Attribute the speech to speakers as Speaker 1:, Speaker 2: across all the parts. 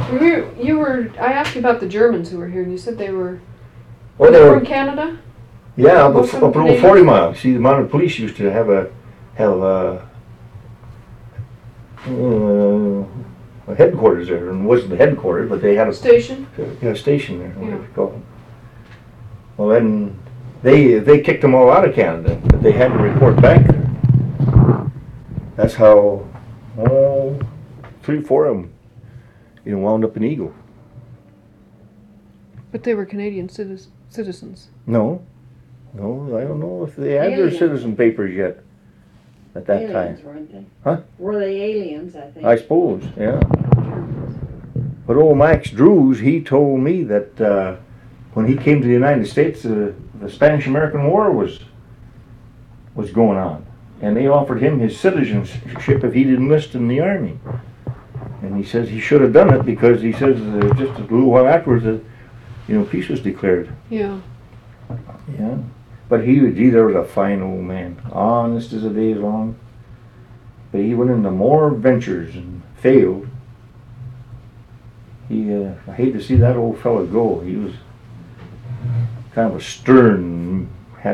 Speaker 1: I asked you about the Germans who were here, and you said they were.
Speaker 2: Oh, they were
Speaker 1: from Canada.
Speaker 2: Yeah, up around 40 Mile. See, the mounted police used to have a headquarters there, and it wasn't the headquarters, but they had a
Speaker 1: station.
Speaker 2: Yeah, a station there. Whatever you call it. Well, then they kicked them all out of Canada, but they had to report back there. That's how 3 or 4 of them, wound up in Eagle.
Speaker 1: But they were Canadian citizens.
Speaker 2: No, I don't know if they had their citizen papers yet at that
Speaker 3: aliens,
Speaker 2: time.
Speaker 3: Weren't they?
Speaker 2: Huh?
Speaker 3: Were they aliens, I think?
Speaker 2: I suppose, yeah. But old Max Drews, he told me that when he came to the United States, the Spanish-American War was going on. And they offered him his citizenship if he'd enlist in the Army. And he says he should have done it because he says just a little while afterwards, peace was declared.
Speaker 1: Yeah.
Speaker 2: Yeah. But he was a fine old man, honest as the day is long. But he went into more ventures and failed. I hate to see that old fella go. He was kind of a stern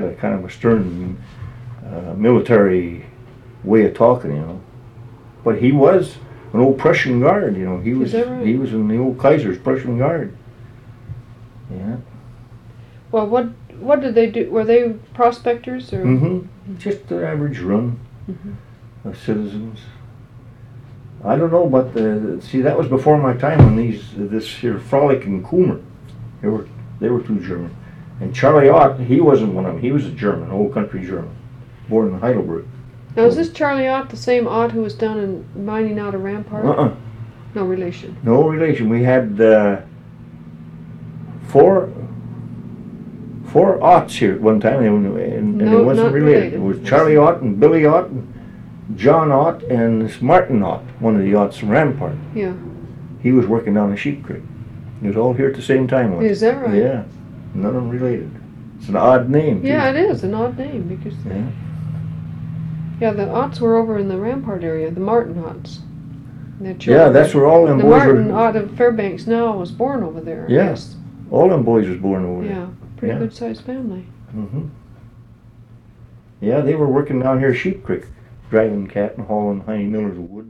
Speaker 2: military way of talking, But he was an old Prussian Guard, He was he was in the old Kaiser's Prussian Guard. Yeah.
Speaker 1: Well, what did they do? Were they prospectors or?
Speaker 2: Mm-hmm. Just the average run of citizens. I don't know, but see, that was before my time when this here Frolic and Coomer, they were 2 German, and Charlie Ott, he wasn't one of them. He was a German, old country German, born in Heidelberg.
Speaker 1: Now, is this Charlie Ott the same Ott who was down in mining out of Rampart? No relation.
Speaker 2: No relation. We had 4 Otts here at one time, and it wasn't related. It was Charlie Ott and Billy Ott and John Ott and this Martin Ott, one of the Otts from Rampart.
Speaker 1: Yeah.
Speaker 2: He was working down the Sheep Creek. It was all here at the same time.
Speaker 1: Is that right?
Speaker 2: Yeah. None of them related. It's an odd name.
Speaker 1: Yeah, it is an odd name because. Yeah, the Otts were over in the Rampart area, the Martin Otts.
Speaker 2: Yeah, that's where all them boys were.
Speaker 1: The Martin Ott of Fairbanks now was born over there.
Speaker 2: Yes. All them boys was born over there.
Speaker 1: Yeah, pretty good sized family.
Speaker 2: Mm-hmm. Yeah, they were working down here at Sheep Creek, driving cat and hauling Heine Miller's wood.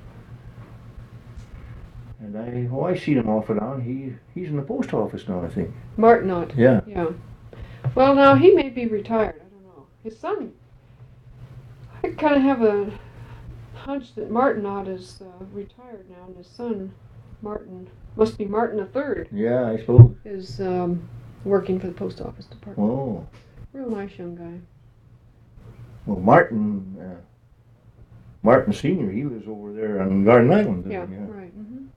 Speaker 2: And I seen him off and on. He's in the post office now, I think.
Speaker 1: Martin Ott.
Speaker 2: Yeah.
Speaker 1: Yeah. Well, now he may be retired. I don't know. His son. I kind of have a hunch that Martin Ott is retired now, and his son, Martin, must be Martin III.
Speaker 2: Yeah, I suppose.
Speaker 1: Is working for the post office department.
Speaker 2: Oh.
Speaker 1: Real nice young guy.
Speaker 2: Well, Martin Sr., he lives over there on Garden Island.
Speaker 1: Yeah, right. Mm-hmm.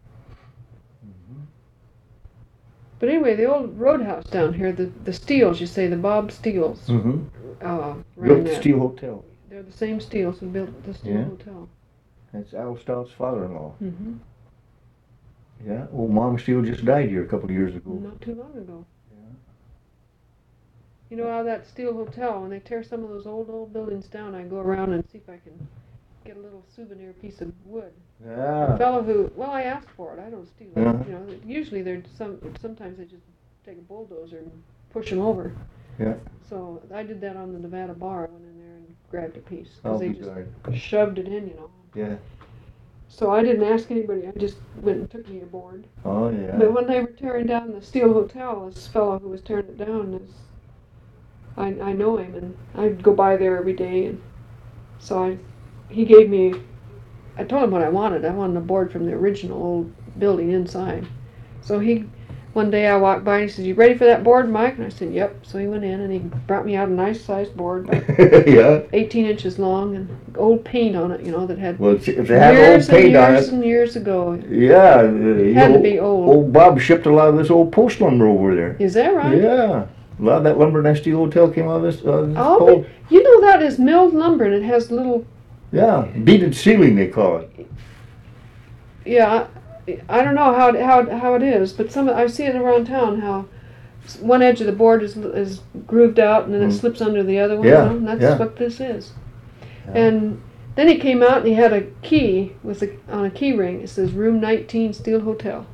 Speaker 1: But anyway, the old roadhouse down here, the Steeles, you say, the Bob Steeles.
Speaker 2: Built the Steele Hotel.
Speaker 1: They're the same Steeles who built the Steele Hotel.
Speaker 2: That's Al Stout's father-in-law.
Speaker 1: Mm-hmm.
Speaker 2: Yeah, old Mom Steele just died here a couple of years ago.
Speaker 1: Not too long ago. Yeah. You know how that Steele Hotel, when they tear some of those old buildings down, I go around and see if I can get a little souvenir piece of wood.
Speaker 2: Yeah.
Speaker 1: A fellow who, I asked for it. I don't steal it. Usually sometimes they just take a bulldozer and push them over.
Speaker 2: Yeah.
Speaker 1: So I did that on the Nevada bar. I went in there and grabbed a piece
Speaker 2: because
Speaker 1: they just shoved it in,
Speaker 2: Yeah.
Speaker 1: So I didn't ask anybody. I just went and took me a board.
Speaker 2: Oh yeah.
Speaker 1: But when they were tearing down the Steele Hotel, this fellow who was tearing it down I know him, and I'd go by there every day, and so he gave me. I told him what I wanted. I wanted a board from the original old building inside. So one day I walked by and he said, "You ready for that board, Mike?" And I said, "Yep." So he went in and he brought me out a nice sized board, 18 inches long, and old paint on it, that had
Speaker 2: if they had old paint on it.
Speaker 1: Years and years ago.
Speaker 2: Yeah.
Speaker 1: It had to be old.
Speaker 2: Old Bob shipped a lot of this old post lumber over there.
Speaker 1: Is that right?
Speaker 2: Yeah. A lot of that lumber in that Steele Hotel came out of this
Speaker 1: but that is milled lumber, and it has little...
Speaker 2: Yeah, beaded ceiling they call it.
Speaker 1: Yeah, I don't know how it is, but I see it around town, how one edge of the board is grooved out, and then it slips under the other one.
Speaker 2: Yeah,
Speaker 1: and that's what this is. Yeah. And then he came out and he had a key on a key ring. It says Room 19 Steele Hotel.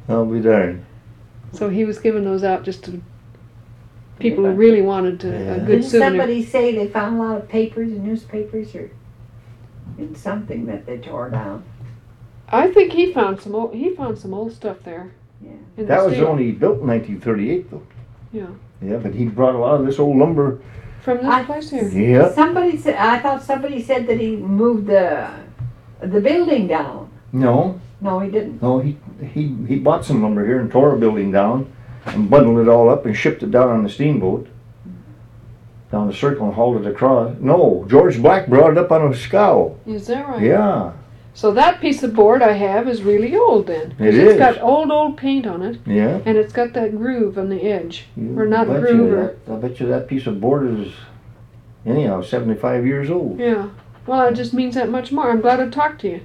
Speaker 2: I'll be darned.
Speaker 1: So he was giving those out just to people who
Speaker 3: Yeah.
Speaker 1: really wanted to,
Speaker 2: Yeah.
Speaker 1: a good
Speaker 3: Didn't
Speaker 1: souvenir.
Speaker 3: somebody say they found a lot of papers and newspapers or in something that they tore down?
Speaker 1: I think he found some old stuff there.
Speaker 3: Yeah.
Speaker 1: In
Speaker 2: That
Speaker 1: the
Speaker 2: was
Speaker 1: steel.
Speaker 2: only built in 1938, though.
Speaker 1: Yeah.
Speaker 2: Yeah, but he brought a lot of this old lumber.
Speaker 1: From this
Speaker 3: I-
Speaker 1: place here.
Speaker 2: Yeah.
Speaker 3: Somebody said, I thought somebody said that he moved the building down.
Speaker 2: No,
Speaker 3: No, he didn't.
Speaker 2: no, he bought some lumber here and tore a building down and bundled it all up and shipped it down on the steamboat. Down the circle and hauled it across. No, George Black brought it up on a scow.
Speaker 1: Is that right?
Speaker 2: Yeah,
Speaker 1: So that piece of board I have is really old then. 'Cause
Speaker 2: It
Speaker 1: It's
Speaker 2: is.
Speaker 1: got old paint on it,
Speaker 2: yeah.
Speaker 1: and it's got that groove on the edge.
Speaker 2: You
Speaker 1: Or not
Speaker 2: bet
Speaker 1: groove,
Speaker 2: you
Speaker 1: or-
Speaker 2: that- I bet you that piece of board is, anyhow, 75 years old.
Speaker 1: Yeah. Well, it just means that much more. I'm glad I talked to you.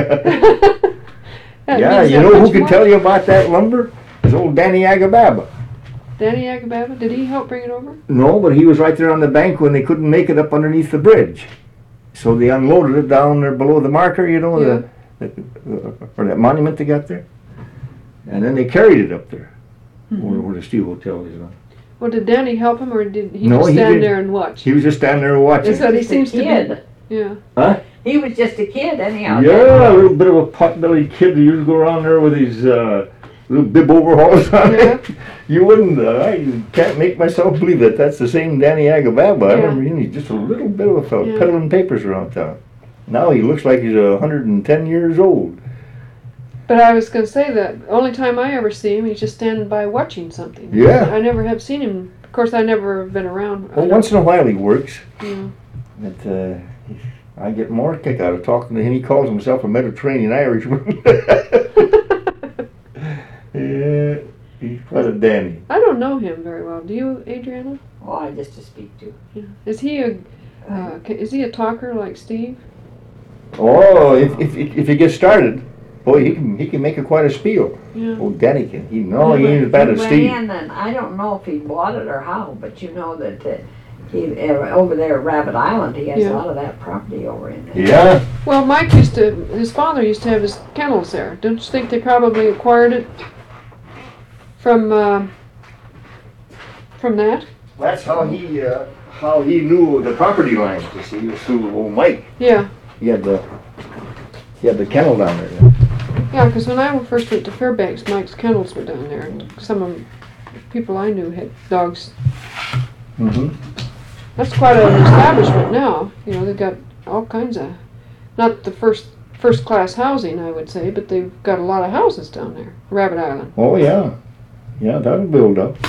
Speaker 1: That
Speaker 2: Yeah,
Speaker 1: means
Speaker 2: you
Speaker 1: that
Speaker 2: know who
Speaker 1: much
Speaker 2: can
Speaker 1: more.
Speaker 2: tell you about that lumber? Is old Danny Agababa.
Speaker 1: Danny Agababa, did he help bring it over?
Speaker 2: No, but he was right there on the bank when they couldn't make it up underneath the bridge. So they unloaded it down there below the marker, you know, or that monument they got there. And then they carried it up there, where the Steel Hotel is now.
Speaker 1: Well, did Danny help him, or did he
Speaker 2: No,
Speaker 1: just
Speaker 2: he
Speaker 1: stand
Speaker 2: did-
Speaker 1: there and watch?
Speaker 2: He was just standing there watching.
Speaker 1: That's what he
Speaker 3: Just a
Speaker 1: seems to
Speaker 3: kid.
Speaker 1: be. Yeah.
Speaker 2: Huh?
Speaker 3: He was just a kid anyhow.
Speaker 2: Yeah, a little bit of a pot-bellied kid who used to go around there with his little bib overalls on
Speaker 1: Yeah.
Speaker 2: it. You wouldn't, I can't make myself believe it. That's the same Danny Agababa. I
Speaker 1: Yeah.
Speaker 2: remember he's just a little bit of a fellow,
Speaker 1: Yeah.
Speaker 2: peddling papers around town. Now he looks like he's 110 years old.
Speaker 1: But I was going to say that only time I ever see him, he's just standing by watching something.
Speaker 2: Yeah.
Speaker 1: I never have seen him. Of course, I never have been around.
Speaker 2: Well, once in a while he works.
Speaker 1: Yeah.
Speaker 2: But I get more kick out of talking to him. He calls himself a Mediterranean Irishman. Yeah, he's quite a dandy.
Speaker 1: I don't know him very well. Do you, Adriana?
Speaker 3: Oh, I just to speak to.
Speaker 1: Yeah. Is he a talker like Steve?
Speaker 2: Oh, if he gets started, boy, he can make quite a spiel.
Speaker 1: Yeah.
Speaker 2: Oh, Danny can. He ain't as bad as
Speaker 3: He
Speaker 2: Steve.
Speaker 3: ran, and I don't know if he bought it or how, but you know that he over there at Rabbit Island, he has
Speaker 1: Yeah.
Speaker 3: a lot of that property over in there.
Speaker 2: Yeah.
Speaker 1: Well, his father used to have his kennels there. Don't you think they probably acquired it from that?
Speaker 2: That's how he knew the property lines. You see, it was through old Mike.
Speaker 1: Yeah.
Speaker 2: He had the kennel down there.
Speaker 1: Yeah, because when I first went to Fairbanks, Mike's kennels were down there, and some of the people I knew had dogs.
Speaker 2: Mm-hmm.
Speaker 1: That's quite an establishment now. You know, they've got all kinds of, not the first class housing, I would say, but they've got a lot of houses down there, Rabbit Island.
Speaker 2: Oh yeah, yeah, that'll build up.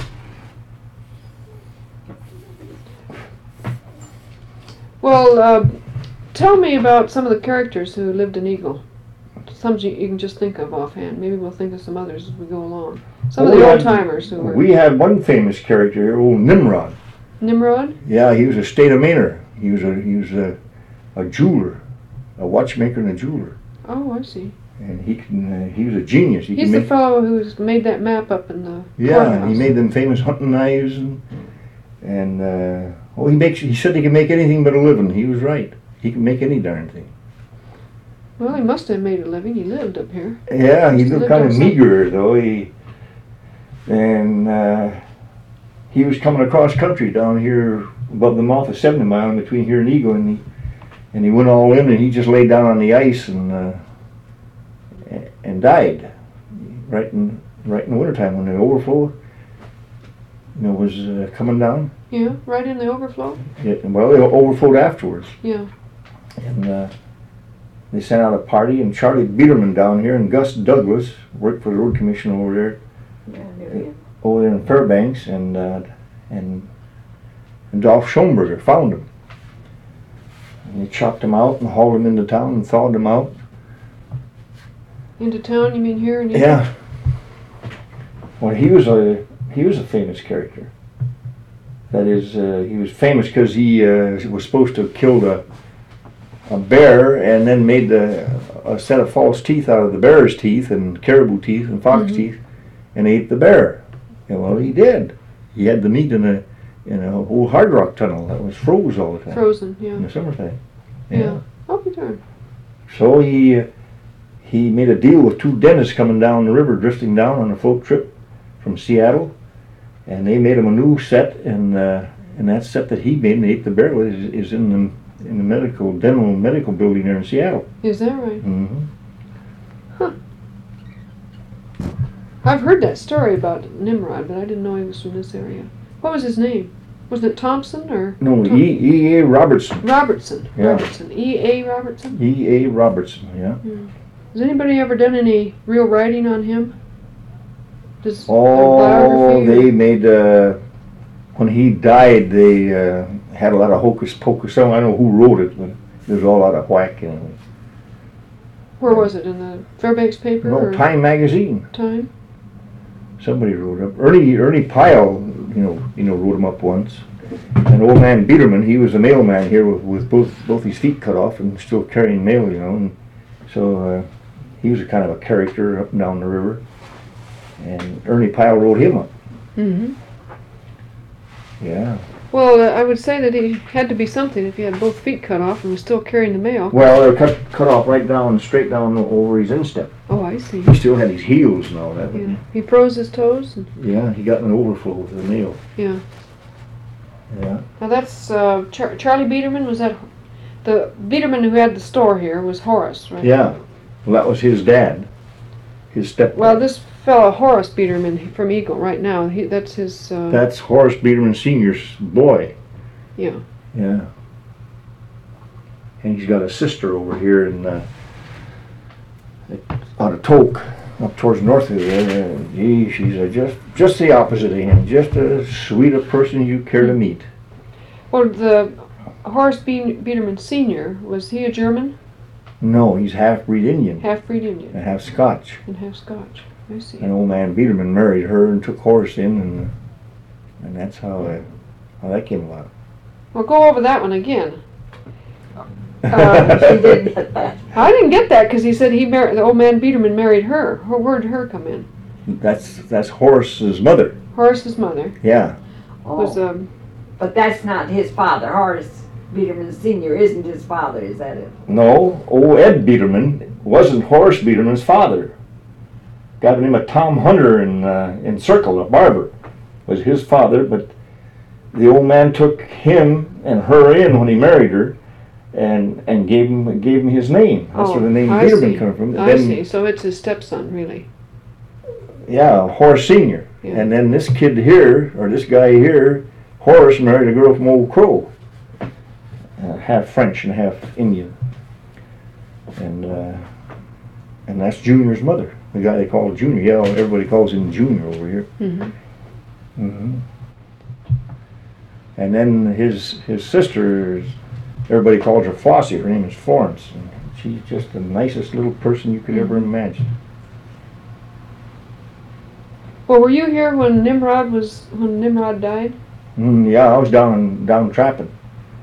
Speaker 1: Well, tell me about some of the characters who lived in Eagle. Some you can just think of offhand. Maybe we'll think of some others as we go along. Some of
Speaker 2: Oh,
Speaker 1: the
Speaker 2: yeah.
Speaker 1: old timers who were
Speaker 2: We had one famous character here, old Nimrod.
Speaker 1: Nimrod.
Speaker 2: Yeah, he was a state of Mainer. He was a jeweler, a watchmaker and a jeweler,
Speaker 1: Oh, I see.
Speaker 2: and he was a genius. He
Speaker 1: He's
Speaker 2: could
Speaker 1: the
Speaker 2: make,
Speaker 1: fellow who's made that map up in the
Speaker 2: yeah,
Speaker 1: courthouse.
Speaker 2: he made them famous hunting knives and he said he could make anything but a living. He was right. He could make any darn thing.
Speaker 1: Well, he must have made a living. He lived up here.
Speaker 2: Yeah, he
Speaker 1: He
Speaker 2: looked
Speaker 1: lived
Speaker 2: kind of
Speaker 1: outside.
Speaker 2: meager though. He was coming across country down here above the mouth of 70 Mile in between here and Eagle, and he went all in and he just laid down on the ice and died right in the wintertime when the overflow was coming down.
Speaker 1: Yeah, right in the overflow.
Speaker 2: Yeah, well, it overflowed afterwards.
Speaker 1: Yeah.
Speaker 2: And they sent out a party, and Charlie Biederman down here and Gus Douglas worked for the road commission over there in Fairbanks, and Dolph Schoenberger found him. And they chopped him out and hauled him into town and thawed him out.
Speaker 1: Into town, you mean here in Eagle?
Speaker 2: Yeah. Well, he was a famous character. That is, he was famous because he was supposed to have killed a bear and then made a set of false teeth out of the bear's teeth and caribou teeth and fox teeth and ate the bear. And well, he did. He had the meat in a old hard rock tunnel that was froze all the time
Speaker 1: Frozen, yeah.
Speaker 2: in the summertime.
Speaker 1: Yeah. I'll be darned.
Speaker 2: So he he made a deal with two dentists coming down the river, drifting down on a float trip from Seattle, and they made him a new set, and that set that he made, and ate the barrel, is in the dental medical building there in Seattle.
Speaker 1: Is that right?
Speaker 2: Mm-hmm.
Speaker 1: I've heard that story about Nimrod, but I didn't know he was from this area. What was his name? Was it Thompson or?
Speaker 2: No, E.A. Robertson.
Speaker 1: Robertson.
Speaker 2: Yeah.
Speaker 1: Robertson. E.A. Robertson?
Speaker 2: E.A. Robertson, yeah.
Speaker 1: Has anybody ever done any real writing on him? Does a
Speaker 2: Oh,
Speaker 1: biography?
Speaker 2: they made, when he died, they had a lot of hocus pocus. I don't know who wrote it, but there's a lot of whack in it.
Speaker 1: Where was it? In the Fairbanks paper?
Speaker 2: No,
Speaker 1: or
Speaker 2: Time magazine.
Speaker 1: Time?
Speaker 2: Somebody wrote up. Ernie Pyle, wrote him up once. And old man Biederman, he was a mailman here with both his feet cut off and still carrying mail, And so he was a kind of a character up and down the river. And Ernie Pyle wrote him up.
Speaker 1: Mm-hmm.
Speaker 2: Yeah.
Speaker 1: Well, I would say that he had to be something if he had both feet cut off and was still carrying the mail.
Speaker 2: Well, they're cut off straight down over his instep.
Speaker 1: Oh, I see.
Speaker 2: He still had his heels and all that.
Speaker 1: Yeah. He froze his toes?
Speaker 2: Yeah, he got an overflow with the mail.
Speaker 1: Yeah.
Speaker 2: Yeah.
Speaker 1: Now that's Charlie Biederman. Was that the Biederman who had the store here? Was Horace, right?
Speaker 2: Yeah. Well, that was his dad. His stepdad.
Speaker 1: Well, this fellow Horace Biederman from Eagle right now. That's his.
Speaker 2: That's Horace Biederman Sr.'s boy.
Speaker 1: Yeah.
Speaker 2: Yeah. And he's got a sister over here in out of Tok, up towards north of there. She's just the opposite of him. Just as sweet a person you care to meet.
Speaker 1: Well, the Horace Biederman Sr., was he a German?
Speaker 2: No, he's half-breed Indian.
Speaker 1: Half-breed Indian.
Speaker 2: And half Scotch.
Speaker 1: And half Scotch. I see.
Speaker 2: And old man Biederman married her and took Horace in, and that's how that came about.
Speaker 1: Well, go over that one again.
Speaker 3: She didn't get that.
Speaker 1: I didn't get that because he said the old man Biederman married her. Where'd her come in?
Speaker 2: That's Horace's mother.
Speaker 1: Horace's mother
Speaker 2: Yeah.
Speaker 1: was
Speaker 3: But that's not his father. Horace Biederman Sr. isn't his father, is that it?
Speaker 2: No, old Ed Biederman wasn't Horace Biederman's father. Guy by the name of Tom Hunter in Circle, a barber, was his father, but the old man took him and her in when he married her, and gave him his name. That's where the name Biederman comes from.
Speaker 1: I see. So it's his stepson, really.
Speaker 2: Yeah, Horace Sr.
Speaker 1: Yeah.
Speaker 2: And then this kid here, or this guy here, Horace married a girl from Old Crow, half French and half Indian, and that's Junior's mother. The guy they call Junior. Yeah, everybody calls him Junior over here.
Speaker 1: Mm-hmm.
Speaker 2: Mm-hmm. And then his sister, everybody calls her Flossie. Her name is Florence. And she's just the nicest little person you could ever imagine.
Speaker 1: Well, were you here when Nimrod died?
Speaker 2: Yeah, I was down trapping.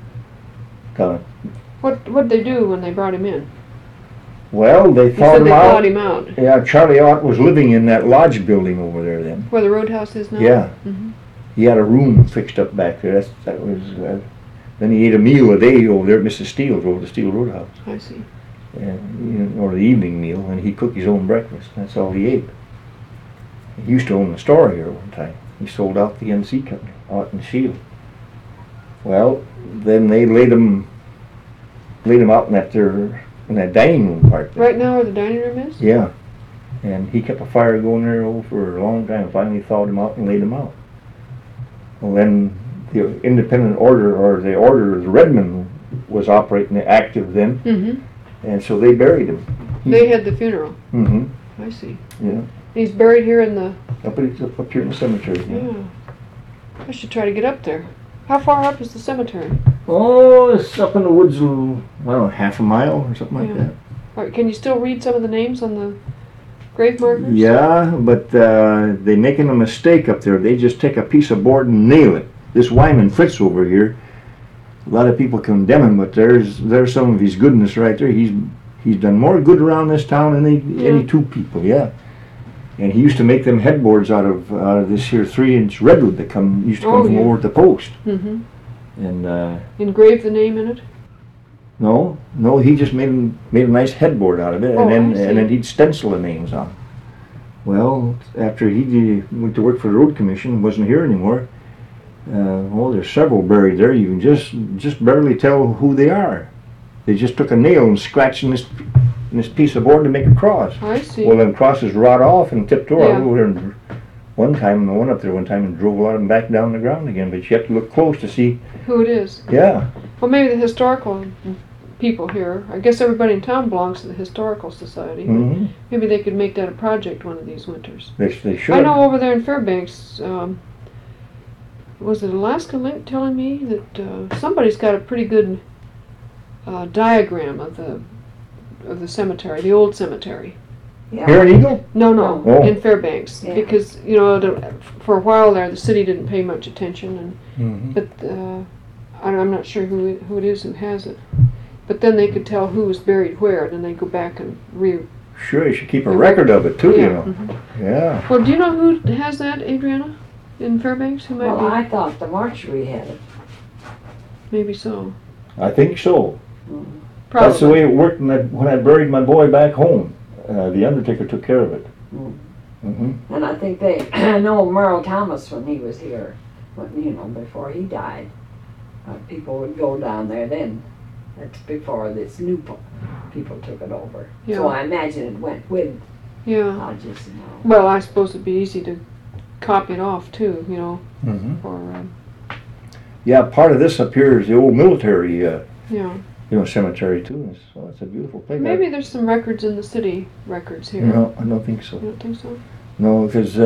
Speaker 1: What'd they do when they brought him in?
Speaker 2: Well, they
Speaker 1: You
Speaker 2: thawed
Speaker 1: said
Speaker 2: him
Speaker 1: they
Speaker 2: out.
Speaker 1: thawed him out.
Speaker 2: Yeah, Charlie Ott was living in that lodge building over there then.
Speaker 1: Where the roadhouse is now?
Speaker 2: Yeah.
Speaker 1: Mm-hmm.
Speaker 2: He had a room fixed up back there. That was. Then he ate a meal a day over there at Mrs. Steele's, over the Steele Roadhouse.
Speaker 1: I see.
Speaker 2: Or the evening meal, and he cooked his own breakfast. That's all he ate. He used to own a store here one time. He sold out the MC company, Ott and Shield. Well, then they laid him out in that dining room part there.
Speaker 1: Right now where the dining room is?
Speaker 2: Yeah. And he kept a fire going there for a long time. Finally thawed him out and laid him out. Well, then the independent order, or the order of the Redmond, was operating active then,
Speaker 1: Mm-hmm.
Speaker 2: and so they buried him.
Speaker 1: They had the funeral.
Speaker 2: Mm-hmm.
Speaker 1: I see.
Speaker 2: Yeah.
Speaker 1: He's buried here in the...
Speaker 2: Up here in the cemetery. Yeah.
Speaker 1: Yeah. I should try to get up there. How far up is the cemetery?
Speaker 2: Oh, it's up in the woods, I don't know, half a mile or something like
Speaker 1: Yeah.
Speaker 2: that.
Speaker 1: All right, can you still read some of the names on the grave markers?
Speaker 2: Yeah, but they're making a mistake up there. They just take a piece of board and nail it. This Wyman Fritz over here, a lot of people condemn him, but there's some of his goodness right there. He's done more good around this town than any two people, yeah. And he used to make them headboards out of this here 3-inch redwood that used to come from over at the post.
Speaker 1: Mm-hmm.
Speaker 2: And
Speaker 1: Engrave the name in it?
Speaker 2: No, he just made a nice headboard out of it,
Speaker 1: Oh, I
Speaker 2: and
Speaker 1: see.
Speaker 2: then he'd stencil the names on. Well, after he went to work for the road commission, wasn't here anymore. There's several buried there. You can just barely tell who they are. They just took a nail and scratched in this piece of board to make a cross.
Speaker 1: I see.
Speaker 2: Well, them crosses rot off and tipped over.
Speaker 1: Yeah.
Speaker 2: I went over there I went up there one time and drove a lot of them back down the ground again. But you have to look close to see.
Speaker 1: Who it is.
Speaker 2: Yeah.
Speaker 1: Well, maybe the historical people here. I guess everybody in town belongs to the Historical Society.
Speaker 2: Mm-hmm.
Speaker 1: Maybe they could make that a project one of these winters.
Speaker 2: They should.
Speaker 1: I know over there in Fairbanks, was it Alaska Link telling me that somebody's got a pretty good diagram of the cemetery, the old cemetery.
Speaker 3: Yeah.
Speaker 2: Here in Eagle?
Speaker 1: No,
Speaker 2: Oh.
Speaker 1: in Fairbanks,
Speaker 3: Yeah.
Speaker 1: because for a while there the city didn't pay much attention,
Speaker 2: Mm-hmm.
Speaker 1: but I'm not sure who it is who has it. But then they could tell who was buried where, and then they go back and
Speaker 2: Sure, you should keep a record of it too, you know.
Speaker 1: mhm.
Speaker 2: Yeah.
Speaker 1: Well, do you know who has that, Adriana, in Fairbanks? Who might
Speaker 3: Well,
Speaker 1: be?
Speaker 3: I thought the mortuary had it.
Speaker 1: Maybe so.
Speaker 2: I think so.
Speaker 1: Probably.
Speaker 2: That's the way it worked when I buried my boy back home. The undertaker took care of it.
Speaker 3: Mm.
Speaker 2: Mm-hmm.
Speaker 3: And I think I know Merle Thomas when he was here, before he died. People would go down there then. That's before this new people took it over.
Speaker 1: Yeah.
Speaker 3: So I imagine it went with
Speaker 1: Yeah.
Speaker 3: Hodges and all.
Speaker 1: Well, I suppose it'd be easy to copy it off too,
Speaker 2: Mm-hmm.
Speaker 1: for
Speaker 2: Yeah, part of this up here is the old military,
Speaker 1: yeah.
Speaker 2: cemetery too. So it's a beautiful place.
Speaker 1: Maybe there's some records in the city records here.
Speaker 2: No, I don't think so.
Speaker 1: You don't think so?
Speaker 2: No, because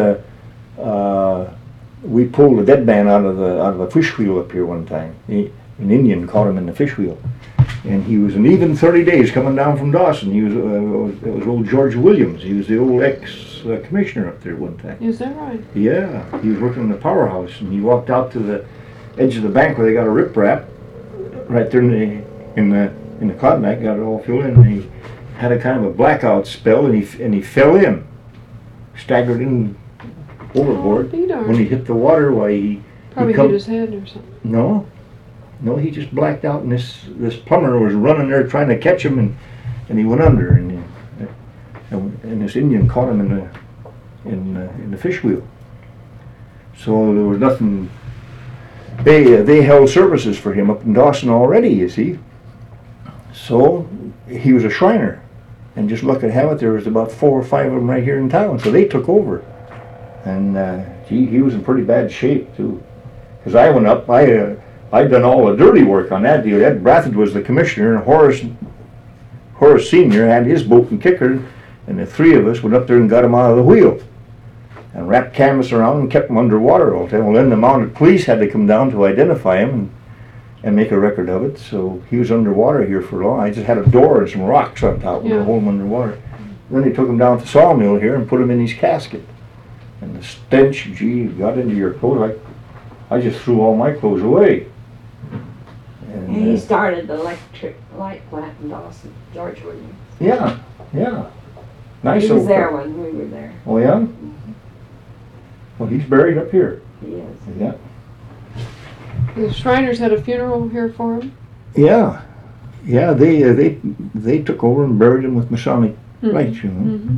Speaker 2: we pulled a dead man out of the fish wheel up here one time. An Indian caught him in the fish wheel, and he was an even 30 days coming down from Dawson. He was it was old George Williams. He was the old ex-commissioner up there one time.
Speaker 1: Is that right?
Speaker 2: Yeah, he was working in the powerhouse, and he walked out to the edge of the bank where they got a riprap right there in the Klondike, got it all filled in, and he had a kind of a blackout spell, and he fell in, staggered in overboard.
Speaker 1: Oh, be darned.
Speaker 2: When he hit the water, why he
Speaker 1: Probably
Speaker 2: come-
Speaker 1: hit his head or something.
Speaker 2: no, he just blacked out, and this plumber was running there trying to catch him, and he went under, and this Indian caught him in the fish wheel. So there was nothing. They held services for him up in Dawson already, you see. So he was a Shriner, and just luck to have it, there was about 4 or 5 of them right here in town. So they took over, and he was in pretty bad shape too. Because I went up, I'd done all the dirty work on that deal. Ed Brathwaite was the commissioner, and Horace Senior had his boat and kicker, and the 3 of us went up there and got him out of the wheel, and wrapped canvas around and kept him underwater all the time. Well, then the mounted police had to come down to identify him and make a record of it. So he was underwater here for long. I just had a door and some rocks on top to hold him underwater. Then they took him down to the sawmill here and put him in his casket. And the stench, gee, got into your clothes. I just threw all my clothes away. And,
Speaker 3: He started the electric light plant in Dawson, George Williams.
Speaker 2: yeah. Nice
Speaker 3: He was
Speaker 2: old
Speaker 3: there
Speaker 2: fellow.
Speaker 3: when we were there.
Speaker 2: Oh yeah? Well, he's buried up here.
Speaker 3: He is.
Speaker 2: Yeah.
Speaker 1: The Shriners had a funeral here for him.
Speaker 2: Yeah. Yeah, they took over and buried him with Masonic rites, you know.
Speaker 1: Mm-hmm.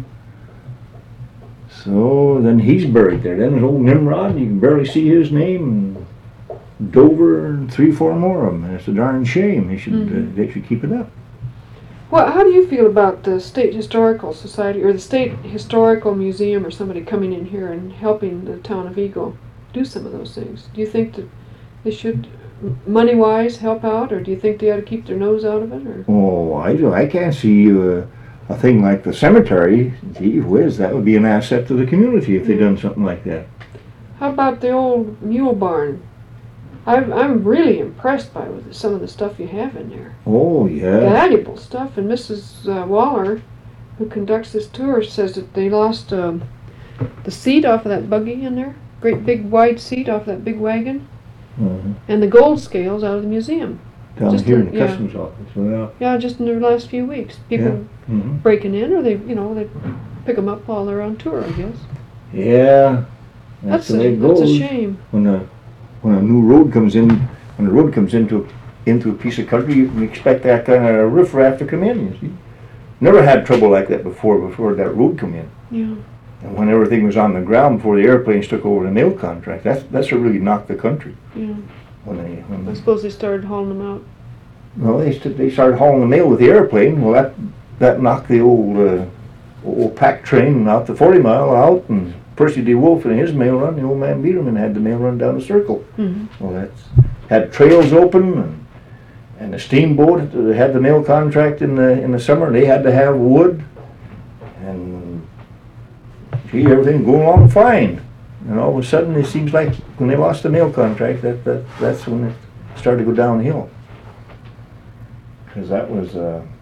Speaker 2: So then he's buried there. Then there's old Nimrod, you can barely see his name, and Dover, and 3, 4 more of them. And it's a darn shame. They should keep it up.
Speaker 1: Well, how do you feel about the State Historical Society or the State Historical Museum or somebody coming in here and helping the town of Eagle do some of those things? Do you think that they should, money-wise, help out, or do you think they ought to keep their nose out of it? Or
Speaker 2: Oh, I can't see a thing like the cemetery. Gee whiz, that would be an asset to the community if they'd done something like that.
Speaker 1: how about the old mule barn? I'm really impressed by some of the stuff you have in there.
Speaker 2: Oh, yeah.
Speaker 1: Valuable stuff. And Mrs. Waller, who conducts this tour, says that they lost the seat off of that buggy in there. Great big wide seat off that big wagon.
Speaker 2: Mhm.
Speaker 1: And the gold scales out of the museum.
Speaker 2: Down
Speaker 1: Just
Speaker 2: here
Speaker 1: in-
Speaker 2: in the
Speaker 1: yeah.
Speaker 2: customs office. Well,
Speaker 1: Yeah, just in the last few weeks. People
Speaker 2: mm-hmm.
Speaker 1: breaking in, or they pick them up while they're on tour, I guess.
Speaker 2: Yeah. That's the way it
Speaker 1: That's
Speaker 2: goes.
Speaker 1: a shame.
Speaker 2: When a new road comes in, when the road comes into into a piece of country, you can expect that kind of riffraff to come in, you see. Never had trouble like that before that road come in.
Speaker 1: Yeah.
Speaker 2: And when everything was on the ground before the airplanes took over the mail contract, that's what really knocked the country.
Speaker 1: Yeah.
Speaker 2: When
Speaker 1: I suppose they started hauling them out.
Speaker 2: well, they started hauling the mail with the airplane. Well, that knocked the old pack train out the 40 mile out, and Percy D. Wolfe and his mail run, the old man Biederman had the mail run down the circle.
Speaker 1: Mm-hmm.
Speaker 2: Well, that's had trails open, and the steamboat that had the mail contract in the summer, they had to have wood, and gee, everything going along fine. And all of a sudden, it seems like when they lost the mail contract, that's when it started to go downhill. Because that was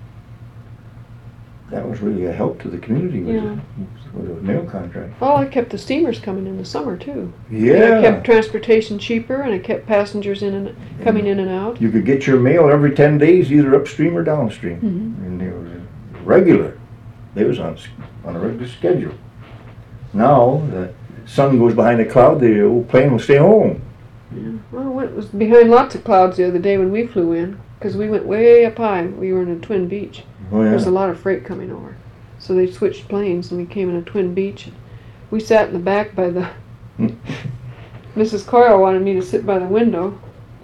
Speaker 2: really a help to the community with the mail contract.
Speaker 1: Well, I kept the steamers coming in the summer too.
Speaker 2: Yeah.
Speaker 1: And I kept transportation cheaper, and I kept passengers coming in and out.
Speaker 2: You could get your mail every 10 days, either upstream or downstream.
Speaker 1: Mm-hmm.
Speaker 2: And they were regular. They was on a regular schedule. Now, the sun goes behind a cloud, the old plane will stay home.
Speaker 1: Yeah. Well, it was behind lots of clouds the other day when we flew in, because we went way up high. We were in a Twin Beach.
Speaker 2: Oh,
Speaker 1: There's a
Speaker 2: yeah.
Speaker 1: lot of freight coming over. So they switched planes, and we came in a Twin Beach. We sat in the back by the... Mrs. Coyle wanted me to sit by the window,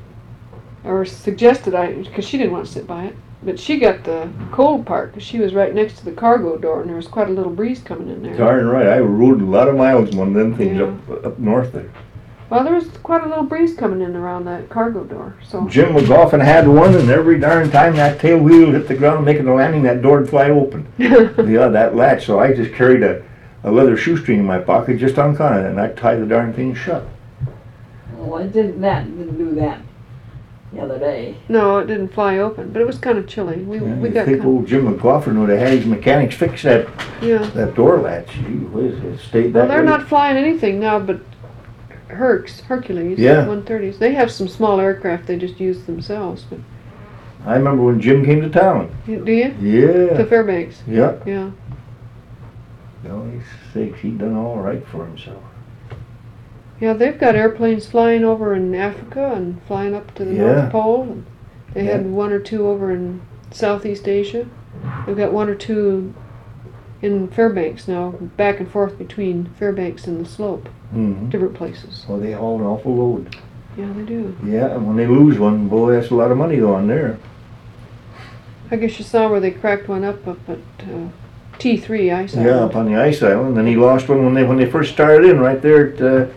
Speaker 1: or suggested because she didn't want to sit by it. But she got the cold part, because she was right next to the cargo door, and there was quite a little breeze coming in there.
Speaker 2: Darn right. I rode a lot of miles in one of them things
Speaker 1: Yeah.
Speaker 2: up north there.
Speaker 1: Well, there was quite a little breeze coming in around that cargo door, so...
Speaker 2: Jim was off and had one, and every darn time that tail wheel hit the ground making a landing, that door would fly open. Yeah, that latch. So I just carried a leather shoestring in my pocket, just untied it, and I tied the darn thing shut.
Speaker 3: Well, it didn't do that the other day.
Speaker 1: No, it didn't fly open, but it was kind of chilly. We
Speaker 2: I
Speaker 1: got
Speaker 2: think
Speaker 1: kind
Speaker 2: old Jim McLaughlin would have had his mechanics fix that
Speaker 1: yeah.
Speaker 2: door latch. Gee whiz, it stayed that
Speaker 1: Well, they're
Speaker 2: way.
Speaker 1: not flying anything now, but Hercules,
Speaker 2: Yeah.
Speaker 1: 130s. They have some small aircraft they just use themselves. But
Speaker 2: I remember when Jim came to town.
Speaker 1: do you?
Speaker 2: Yeah.
Speaker 1: To Fairbanks.
Speaker 2: Yeah.
Speaker 1: Yeah.
Speaker 2: Golly sakes, he done all right for himself.
Speaker 1: Yeah, they've got airplanes flying over in Africa and flying up to the
Speaker 2: Yeah.
Speaker 1: North Pole. And they
Speaker 2: Yeah.
Speaker 1: had one or two over in Southeast Asia. They've got one or two in Fairbanks now, back and forth between Fairbanks and the Slope,
Speaker 2: Mm-hmm.
Speaker 1: different places.
Speaker 2: Well, they haul an awful load.
Speaker 1: Yeah, they do.
Speaker 2: Yeah, and when they lose one, boy, that's a lot of money on there.
Speaker 1: I guess you saw where they cracked one up at T3 Ice Island.
Speaker 2: Yeah, up on the ice island. And he lost one when they first started in, right there at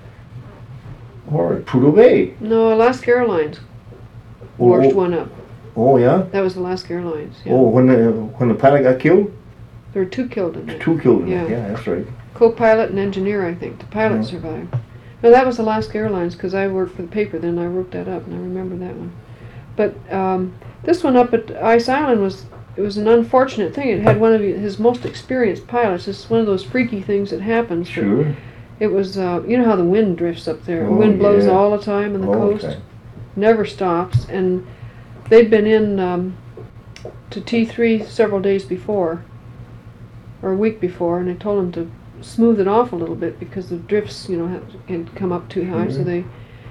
Speaker 2: Prudhoe Bay.
Speaker 1: No, Alaska Airlines washed one up.
Speaker 2: Oh yeah.
Speaker 1: That was Alaska Airlines. Yeah.
Speaker 2: Oh, when the pilot got killed,
Speaker 1: There were two killed in it.
Speaker 2: two killed him.
Speaker 1: Yeah.
Speaker 2: Yeah, that's right.
Speaker 1: Co-pilot and engineer, I think. The pilot
Speaker 2: Yeah.
Speaker 1: survived. No, that was Alaska Airlines because I worked for the paper then. I wrote that up and I remember that one. But this one up at Ice Island was an unfortunate thing. It had one of his most experienced pilots. It's one of those freaky things that happens. But
Speaker 2: Sure.
Speaker 1: it was, you know how the wind drifts up there. The
Speaker 2: Oh,
Speaker 1: wind blows
Speaker 2: yeah.
Speaker 1: all the time on the
Speaker 2: All the
Speaker 1: coast.
Speaker 2: time.
Speaker 1: Never stops. And they'd been in to T3 several days before, or a week before, and I told them to smooth it off a little bit because the drifts, you know, had come up too high. So they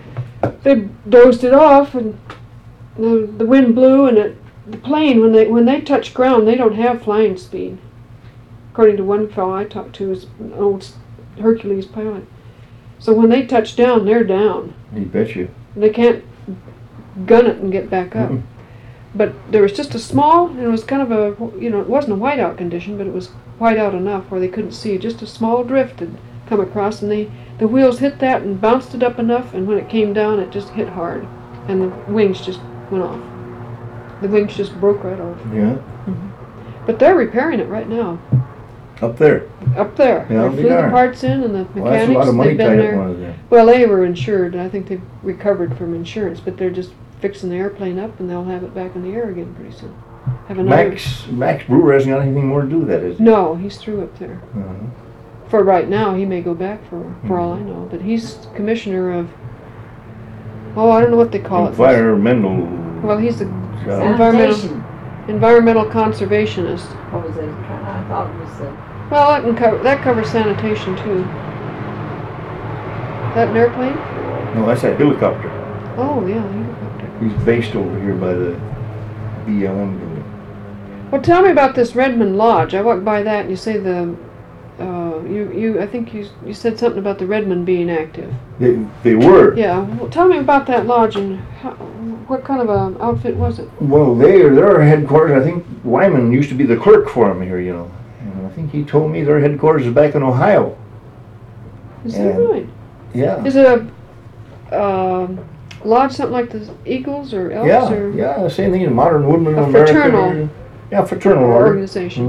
Speaker 1: dozed it off, and the wind blew, and the plane when they touch ground, they don't have flying speed. According to one fellow I talked to, is an old Hercules pilot. So when they touch down, they're down.
Speaker 2: You bet you.
Speaker 1: They can't gun it and get back up.
Speaker 2: Mm-mm.
Speaker 1: But there was just a small, and it was kind of a, you know, it wasn't a whiteout condition, but it was whiteout enough where they couldn't see. Just a small drift had come across, and the wheels hit that and bounced it up enough, and when it came down, it just hit hard, and the wings just went off. The wings just broke right off.
Speaker 2: Yeah.
Speaker 1: But they're repairing it right now,
Speaker 2: Up there.
Speaker 1: up there.
Speaker 2: Yeah,
Speaker 1: They
Speaker 2: they
Speaker 1: flew the
Speaker 2: are.
Speaker 1: parts in, and the
Speaker 2: Well, that's a
Speaker 1: mechanics,
Speaker 2: lot of money
Speaker 1: they've been
Speaker 2: tied up
Speaker 1: there.
Speaker 2: on it there.
Speaker 1: Well, they were insured, and I think they've recovered from insurance, but they're just fixing the airplane up, and they'll have it back in the air again pretty soon. Have another.
Speaker 2: Max Brewer hasn't got anything more to do with that, is he?
Speaker 1: No, he's through up there.
Speaker 2: Uh-huh.
Speaker 1: For right now, he may go back for all I know, but he's commissioner of. Oh, I don't know what they call it.
Speaker 2: Environmental.
Speaker 1: Well, he's the
Speaker 3: Sanitation.
Speaker 1: environmental conservationist.
Speaker 3: What was it? I thought it was
Speaker 1: Well, that covers sanitation too. That an airplane?
Speaker 2: No, that's a helicopter.
Speaker 1: Oh yeah, helicopter.
Speaker 2: He's based over here by the BLM building.
Speaker 1: Well, tell me about this Redmond Lodge. I walked by that, and you say I think you said something about the Redmond being active.
Speaker 2: They were.
Speaker 1: Yeah. Well, tell me about that lodge and what kind of a outfit was it?
Speaker 2: Well, their headquarters, I think Wyman used to be the clerk for them here, you know. And I think he told me their headquarters is back in Ohio.
Speaker 1: Is that right?
Speaker 2: Yeah.
Speaker 1: Is it a lodge something like the Eagles or Elks
Speaker 2: Yeah,
Speaker 1: or
Speaker 2: yeah, same thing in Modern Woodmen of
Speaker 1: a
Speaker 2: America.
Speaker 1: fraternal
Speaker 2: Yeah, fraternal order.
Speaker 1: organization?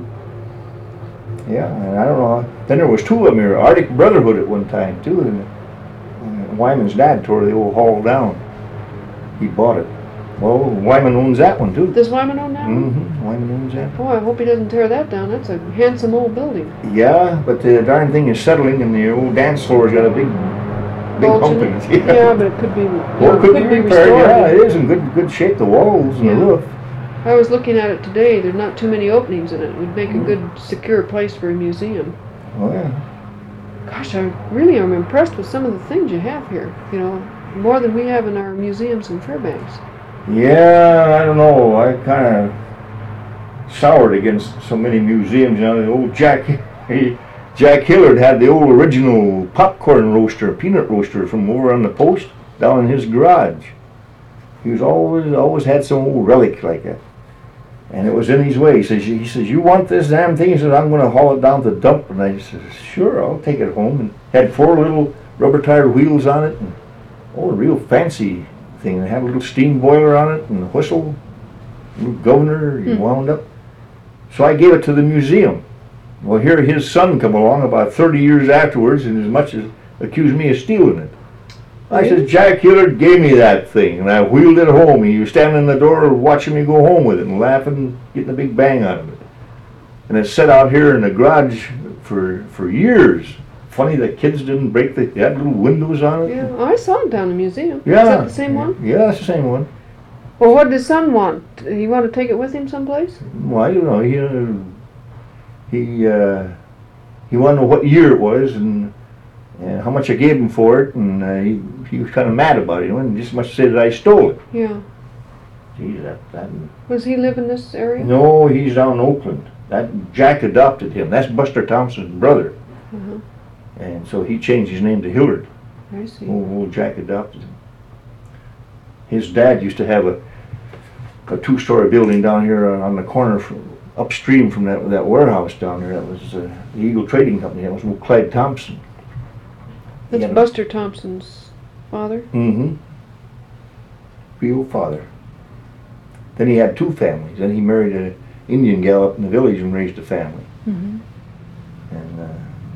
Speaker 2: Mm-hmm. Yeah, and I don't know. Then there was two of them here, Arctic Brotherhood at one time too, and Wyman's dad tore the old hall down. He bought it. Well, Wyman owns that one too.
Speaker 1: Does Wyman own that one?
Speaker 2: Mm-hmm. Wyman owns that.
Speaker 1: Boy, I hope he doesn't tear that down. That's a handsome old building.
Speaker 2: Yeah, but the darn thing is settling, and the old dance floor's got a big
Speaker 1: Bulge
Speaker 2: hump
Speaker 1: in
Speaker 2: in
Speaker 1: it?
Speaker 2: it.
Speaker 1: Yeah, but it could be.
Speaker 2: Well, it could be repaired. Yeah, it is in good shape. The walls and the
Speaker 1: Yeah.
Speaker 2: roof.
Speaker 1: I was looking at it today. There's not too many openings in it. It would make a good, secure place for a museum.
Speaker 2: Oh yeah.
Speaker 1: Gosh, I really am impressed with some of the things you have here. You know, more than we have in our museums in Fairbanks.
Speaker 2: Yeah, I don't know. I kind of soured against so many museums. You know, the old Jack Hillard had the old original popcorn roaster, peanut roaster from over on the post down in his garage. He was always had some old relic like that. And it was in his way. He says, you want this damn thing? He says, I'm going to haul it down to the dump. And I said, sure, I'll take it home. And had 4 little rubber-tired wheels on it. And, a real fancy thing. It had a little steam boiler on it and a whistle, a little governor, you wound up. So I gave it to the museum. Well, here his son come along about 30 years afterwards and as much as accused me of stealing it. I said, Jack Hillard gave me that thing, and I wheeled it home. He was standing in the door watching me go home with it and laughing, getting a big bang out of it. And it sat out here in the garage for years. Funny that kids didn't break they had little windows on it.
Speaker 1: Yeah, I saw it down in the museum.
Speaker 2: Yeah.
Speaker 1: Is that the same one?
Speaker 2: Yeah, that's the same one.
Speaker 1: Well, what did his son want? He want to take it with him someplace?
Speaker 2: Well, I don't know. He wanted to know what year it was and how much I gave him for it, and he was kind of mad about it. He didn't just much say that I stole it.
Speaker 1: Yeah.
Speaker 2: Geez, that.
Speaker 1: Was he live in this area?
Speaker 2: No, he's down in Oakland. That Jack adopted him. That's Buster Thompson's brother,
Speaker 1: Uh-huh.
Speaker 2: and so he changed his name to Hillard.
Speaker 1: I see.
Speaker 2: Old Jack adopted him. His dad used to have a 2-story building down here on the corner upstream from that warehouse down there. That was the Eagle Trading Company. That was old Clyde Thompson.
Speaker 1: That's
Speaker 2: Yeah.
Speaker 1: Buster Thompson's father?
Speaker 2: Mm-hmm. Real father. Then he had 2 families. Then he married an Indian gal up in the village and raised a family.
Speaker 1: Mm-hmm.
Speaker 2: And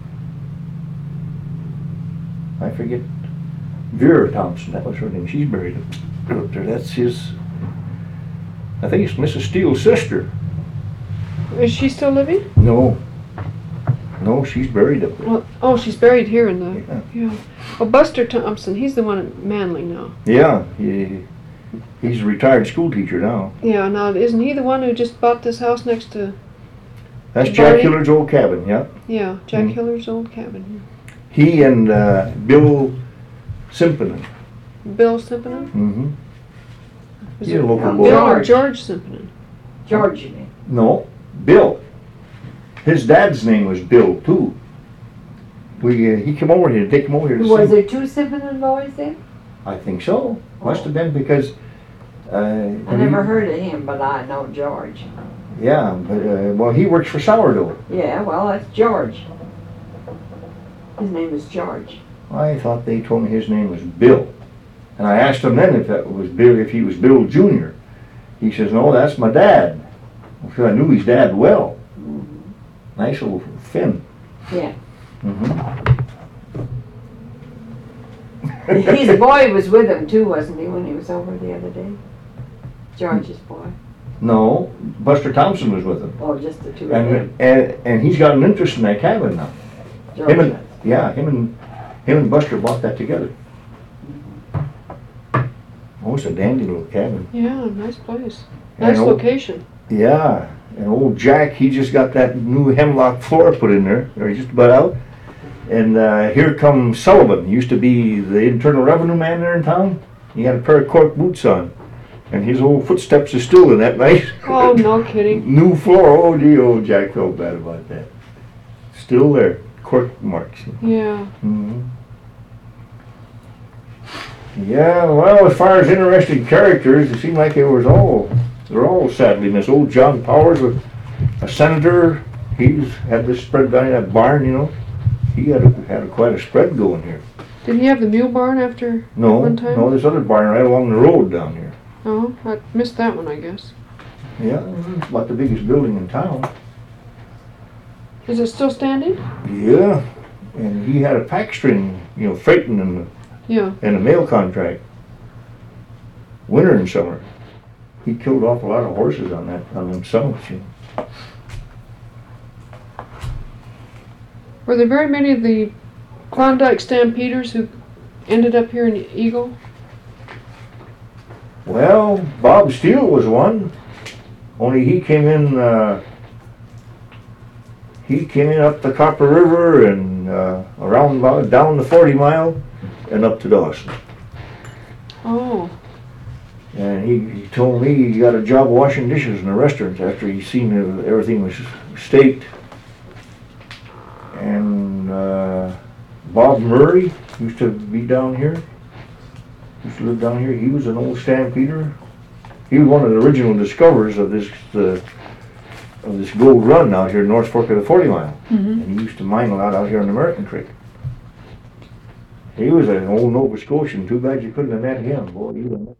Speaker 2: I forget, Vera Thompson, that was her name. She's buried up there. That's his, I think it's Mrs. Steele's sister.
Speaker 1: Is she still living?
Speaker 2: No, she's buried up there.
Speaker 1: Well, oh, she's buried here in the...
Speaker 2: Yeah.
Speaker 1: Yeah. Well, Buster Thompson, he's the one at Manly now.
Speaker 2: Yeah, he's a retired school teacher now.
Speaker 1: Yeah, now, isn't he the one who just bought this house next to...
Speaker 2: That's
Speaker 1: Barney?
Speaker 2: Jack Hillard's old cabin, yeah.
Speaker 1: Yeah, Jack
Speaker 2: Mhm.
Speaker 1: Hillard's old cabin.
Speaker 2: He and Bill Simpson.
Speaker 1: Bill Simpson?
Speaker 2: Mm-hmm.
Speaker 1: Was
Speaker 2: He's a
Speaker 1: it
Speaker 2: local
Speaker 3: Bill
Speaker 2: boy.
Speaker 1: Bill or
Speaker 3: George.
Speaker 1: George Simpson?
Speaker 3: George, you mean?
Speaker 2: No, Bill. His dad's name was Bill too. He came over here to take him over here to
Speaker 3: Was
Speaker 2: see.
Speaker 3: there 2 Simpson boys then?
Speaker 2: I think so. Must have been because.
Speaker 3: I never heard of him, but I know George.
Speaker 2: Yeah, but well, he works for Sourdough.
Speaker 3: Yeah, well, that's George. His name is George.
Speaker 2: I thought they told me his name was Bill, and I asked him then if that was Bill, if he was Bill Jr. He says, "No, that's my dad." Because I knew his dad well. Nice little Finn.
Speaker 3: Yeah.
Speaker 2: Mm-hmm.
Speaker 3: His boy was with him too, wasn't he, when he was over the other day? George's boy.
Speaker 2: No, Buster Thompson was with him,
Speaker 3: Oh, just the 2 of them.
Speaker 2: and he's got an interest in that cabin now.
Speaker 3: George
Speaker 2: Him and
Speaker 3: does.
Speaker 2: yeah, him and Buster bought that together. Oh, it's a dandy little cabin.
Speaker 1: Yeah, nice place.
Speaker 2: And
Speaker 1: Nice
Speaker 2: old-
Speaker 1: location.
Speaker 2: Yeah, and old Jack, he just got that new hemlock floor put in there, or just about out. And here comes Sullivan. He used to be the Internal Revenue man there in town. He had a pair of cork boots on, and his old footsteps are still in that nice
Speaker 1: Oh, no kidding.
Speaker 2: new floor. Oh, gee, oh, Jack felt bad about that. Still there, cork marks.
Speaker 1: Yeah.
Speaker 2: Mhm. Yeah, well, as far as interesting characters, it seemed like they're all sadly missed. Old John Powers, a senator, had this spread down in that barn, you know. He had quite a spread going here.
Speaker 1: Did he have the mule barn after
Speaker 2: No,
Speaker 1: one time?
Speaker 2: no, this other barn right along the road down here.
Speaker 1: Oh, I missed that one, I guess.
Speaker 2: Yeah, it's about the biggest building in town.
Speaker 1: Is it still standing?
Speaker 2: Yeah, and he had a pack string, you know, freighting
Speaker 1: Yeah.
Speaker 2: and a mail contract, winter and summer. He killed off a lot of horses on them summits, you know.
Speaker 1: Were there very many of the Klondike Stampeders who ended up here in Eagle?
Speaker 2: Well, Bob Steele was one, only he came in up the Copper River and around down the 40 Mile and up to Dawson.
Speaker 1: Oh.
Speaker 2: And he told me he got a job washing dishes in a restaurant after he seen everything was staked. And Bob Murray used to be down here. Used to live down here. He was an old stampeder. He was one of the original discoverers of this gold run out here in North Fork of the 40 Mile.
Speaker 1: Mm-hmm.
Speaker 2: And he used to mine a lot out here on the American Creek. He was an old Nova Scotian. Too bad you couldn't have met him. Boy, he was